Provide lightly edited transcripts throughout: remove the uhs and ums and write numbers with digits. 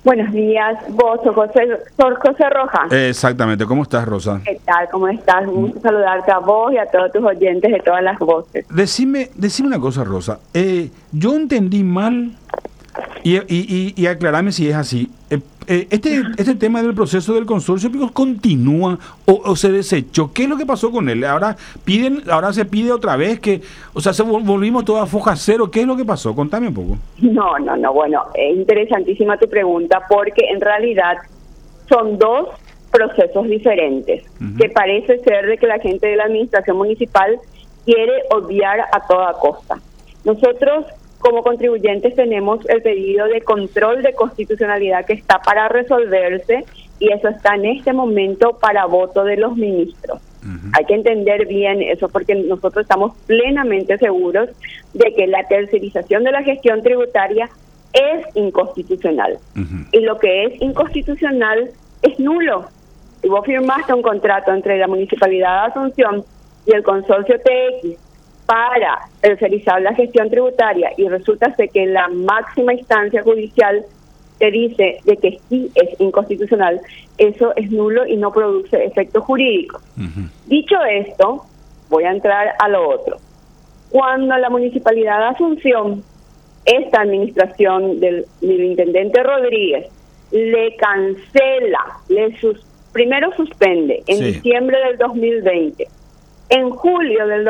Buenos días, vos, José Rojas. Exactamente, ¿cómo estás, Rosa? ¿Qué tal? ¿Cómo estás? Un gusto saludarte a vos y a todos tus oyentes de todas las voces. Decime una cosa, Rosa. Yo entendí mal y aclarame si es así. Este tema del proceso del consorcio continúa o se desechó. ¿Qué es lo que pasó con él? Ahora se pide otra vez volvimos toda a foja cero. ¿Qué es lo que pasó? Contame un poco. No. Bueno, es interesantísima tu pregunta porque en realidad son dos procesos diferentes que parece ser de que la gente de la administración municipal quiere obviar a toda costa. Nosotros como contribuyentes tenemos el pedido de control de constitucionalidad que está para resolverse y eso está en este momento para voto de los ministros. Hay que entender bien eso porque nosotros estamos plenamente seguros de que la tercerización de la gestión tributaria es inconstitucional. Y lo que es inconstitucional es nulo. Si vos firmaste un contrato entre la Municipalidad de Asunción y el consorcio TX para tercerizar la gestión tributaria y resulta ser que la máxima instancia judicial te dice de que sí es inconstitucional, eso es nulo y no produce efectos jurídicos. Dicho esto, voy a entrar a lo otro. Cuando la Municipalidad de Asunción, esta administración del intendente Rodríguez, le cancela, primero suspende en diciembre del 2020, en julio del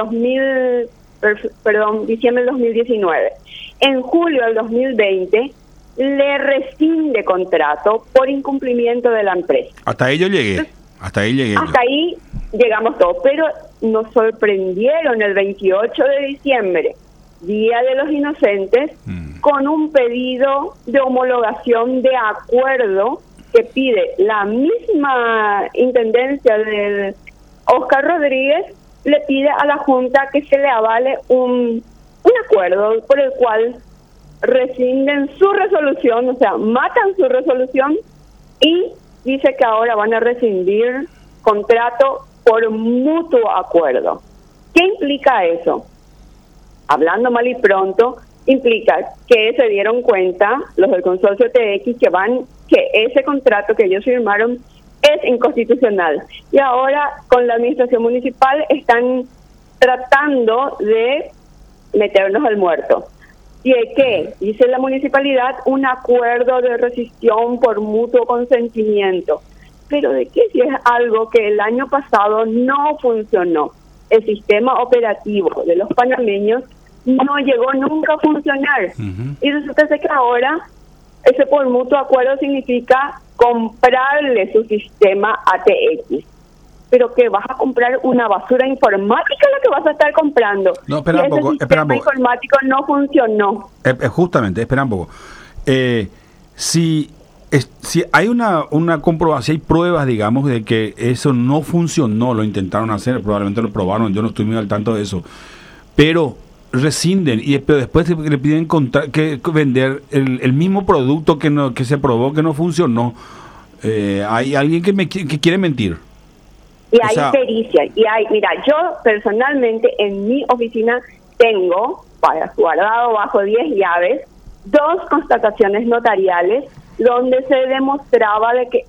diciembre del 2019, en julio del 2020 le rescinde contrato por incumplimiento de la empresa. Hasta ahí yo llegué. Hasta ahí llegamos todos, pero nos sorprendieron el 28 de diciembre, Día de los Inocentes, con un pedido de homologación de acuerdo que pide la misma intendencia de Oscar Rodríguez, le pide a la Junta que se le avale un acuerdo por el cual rescinden su resolución, o sea, matan su resolución y dice que ahora van a rescindir contrato por mutuo acuerdo. ¿Qué implica eso? Hablando mal y pronto, implica que se dieron cuenta los del consorcio TX que ese contrato que ellos firmaron es inconstitucional y ahora con la administración municipal están tratando de meternos al muerto. ¿Y de qué? Dice la municipalidad, un acuerdo de rescisión por mutuo consentimiento. ¿Pero de qué si es algo que el año pasado no funcionó? El sistema operativo de los panameños no llegó nunca a funcionar. Y resulta que ahora ese por mutuo acuerdo significa comprarle su sistema ATX. ¿Pero que vas a comprar una basura informática la que vas a estar comprando? No, espera un poco. El sistema informático no funcionó. Justamente, espera un poco. Si hay una comprobación, si hay pruebas, digamos, de que eso no funcionó, lo intentaron hacer, probablemente lo probaron, yo no estoy muy al tanto de eso, pero rescinden pero después le piden que vender el mismo producto que se probó que no funcionó. Hay alguien que quiere mentir. Y hay pericia, mira, yo personalmente en mi oficina tengo, guardado bajo 10 llaves, 2 constataciones notariales donde se demostraba de que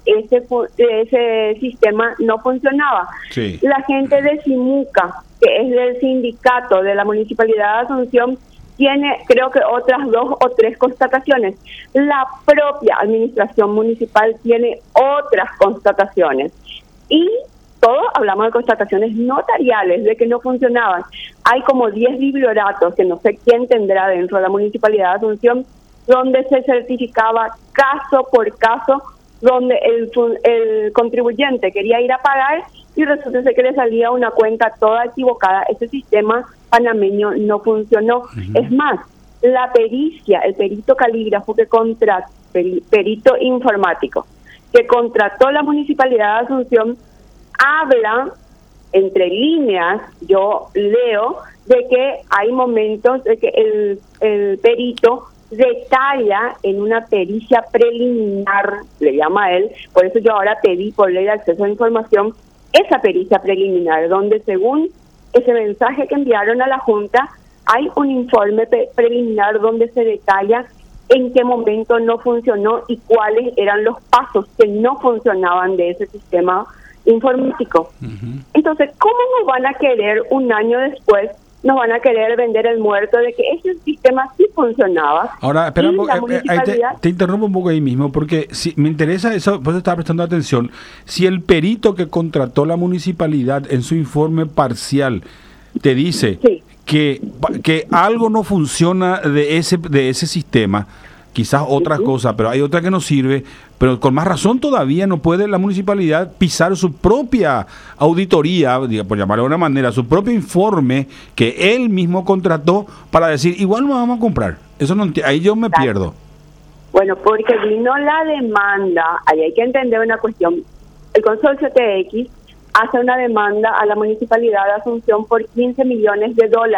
ese sistema no funcionaba. Sí. La gente de Simuca, que es del sindicato de la Municipalidad de Asunción, tiene creo que otras 2 o 3 constataciones. La propia administración municipal tiene otras constataciones. Y todos hablamos de constataciones notariales de que no funcionaban. Hay como 10 biblioratos que no sé quién tendrá dentro de la Municipalidad de Asunción, donde se certificaba caso por caso, donde el contribuyente quería ir a pagar y resulta que le salía una cuenta toda equivocada. Ese sistema panameño no funcionó. Es más, la pericia, el perito calígrafo perito informático que contrató la Municipalidad de Asunción, habla entre líneas, yo leo, de que hay momentos de que el perito detalla en una pericia preliminar, le llama él, por eso yo ahora pedí por ley de acceso a información esa pericia preliminar, donde según ese mensaje que enviaron a la Junta, hay un informe preliminar donde se detalla en qué momento no funcionó y cuáles eran los pasos que no funcionaban de ese sistema informático. Entonces, ¿cómo nos van a querer un año después? Nos van a querer vender el muerto de que ese sistema sí funcionaba. Ahora, espera, te interrumpo un poco ahí mismo, porque si me interesa eso, pues estaba prestando atención. Si el perito que contrató la municipalidad en su informe parcial te dice que algo no funciona de ese sistema, quizás otra cosa, pero hay otra que no sirve, pero con más razón todavía no puede la municipalidad pisar su propia auditoría, por llamarlo de una manera, su propio informe que él mismo contrató para decir, igual no vamos a comprar. Eso no ahí yo me pierdo. Bueno, porque vino la demanda, ahí hay que entender una cuestión. El consorcio TX hace una demanda a la municipalidad de Asunción por $15 millones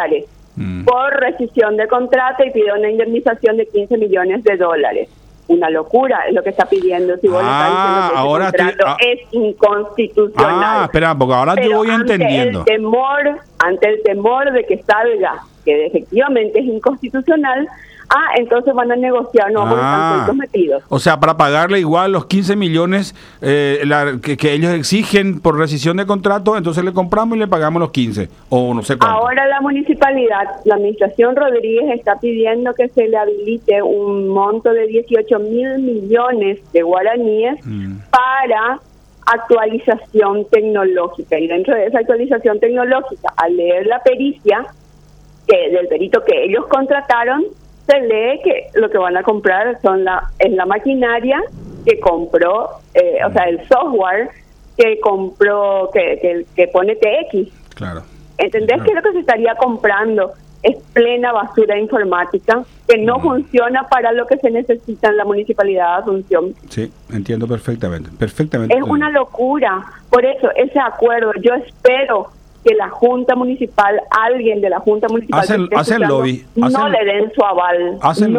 por rescisión de contrato y pide una indemnización de $15 millones. Una locura es lo que está pidiendo. Si vos le estás diciendo que ahora ese contrato es inconstitucional. Espera, porque ahora yo voy entendiendo. Ante el temor de que salga que efectivamente es inconstitucional, entonces van a negociar, no vamos a estar sometidos. O sea, para pagarle igual los 15 millones que ellos exigen por rescisión de contrato, entonces le compramos y le pagamos los 15, o no sé cuánto. Ahora la municipalidad, la administración Rodríguez está pidiendo que se le habilite un monto de 18.000 millones de guaraníes para actualización tecnológica. Y dentro de esa actualización tecnológica, al leer la pericia del perito que ellos contrataron, se lee que lo que van a comprar es la maquinaria que compró, o sea, el software que compró, que pone TX. Claro. ¿Entendés? Claro. Que lo que se estaría comprando es plena basura informática que no funciona para lo que se necesita en la Municipalidad de Asunción. Sí, entiendo perfectamente. Es una locura. Por eso, ese acuerdo, yo espero que la Junta Municipal, alguien de la Junta Municipal hacen lobby, no le den su aval,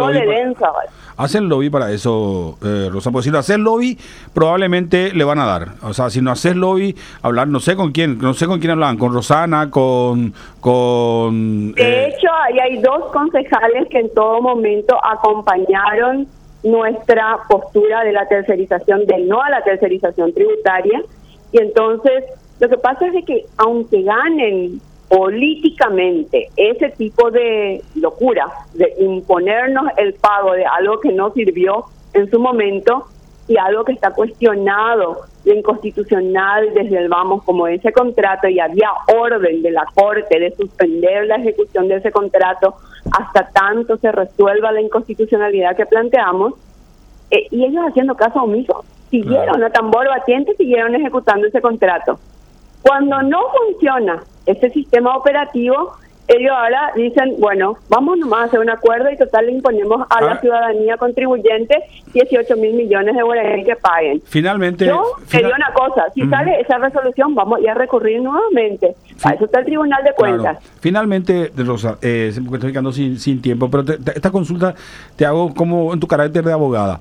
hacen lobby para eso, Rosa, porque si no haces lobby probablemente le van a dar. O sea, si no haces lobby, hablar no sé con quién hablaban, con Rosana, con de hecho, ahí hay dos concejales que en todo momento acompañaron nuestra postura de la tercerización, de no a la tercerización tributaria, y entonces lo que pasa es de que aunque ganen políticamente ese tipo de locura, de imponernos el pago de algo que no sirvió en su momento y algo que está cuestionado de inconstitucional desde el vamos, como ese contrato, y había orden de la Corte de suspender la ejecución de ese contrato hasta tanto se resuelva la inconstitucionalidad que planteamos, y ellos haciendo caso omiso, siguieron a tambor batiente, siguieron ejecutando ese contrato. Cuando no funciona ese sistema operativo, ellos ahora dicen, bueno, vamos nomás a hacer un acuerdo y total le imponemos a la ciudadanía contribuyente 18.000 millones de guaraníes que paguen. Finalmente... Yo te digo una cosa, si sale esa resolución, vamos a ir a recurrir nuevamente. A eso está el Tribunal de Cuentas. Claro. Finalmente, Rosa, estoy quedando sin tiempo, pero esta consulta te hago como en tu carácter de abogada.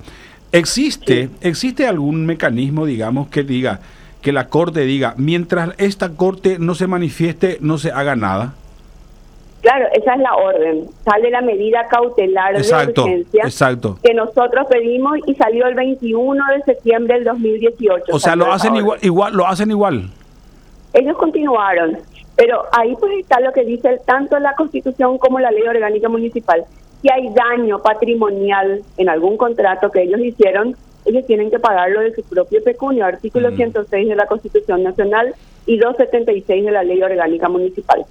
¿Existe algún mecanismo, digamos, que diga... que la Corte diga, mientras esta Corte no se manifieste, no se haga nada? Claro, esa es la orden. Sale la medida cautelar de urgencia que nosotros pedimos y salió el 21 de septiembre del 2018. O sea, lo hacen igual. Ellos continuaron, pero ahí pues está lo que dice tanto la Constitución como la Ley Orgánica Municipal. Si hay daño patrimonial en algún contrato que ellos hicieron, ellos tienen que pagarlo de su propio pecunio, artículo 106 de la Constitución Nacional y 276 de la Ley Orgánica Municipal.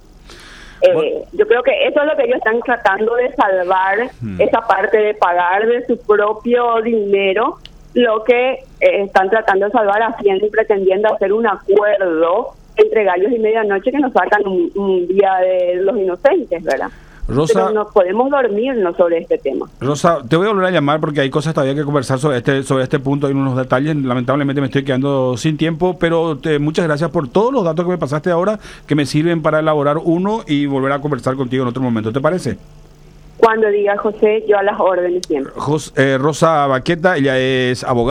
Yo creo que eso es lo que ellos están tratando de salvar, esa parte de pagar de su propio dinero, lo que están tratando de salvar haciendo y pretendiendo hacer un acuerdo entre gallos y medianoche que nos sacan un día de los inocentes, ¿verdad? Rosa, pero no podemos dormirnos sobre este tema. Rosa, te voy a volver a llamar porque hay cosas todavía que conversar sobre este punto, hay unos detalles, lamentablemente me estoy quedando sin tiempo, pero muchas gracias por todos los datos que me pasaste ahora, que me sirven para elaborar uno y volver a conversar contigo en otro momento, ¿te parece? Cuando diga José, yo a las órdenes siempre. Rosa Baqueta, ella es abogada.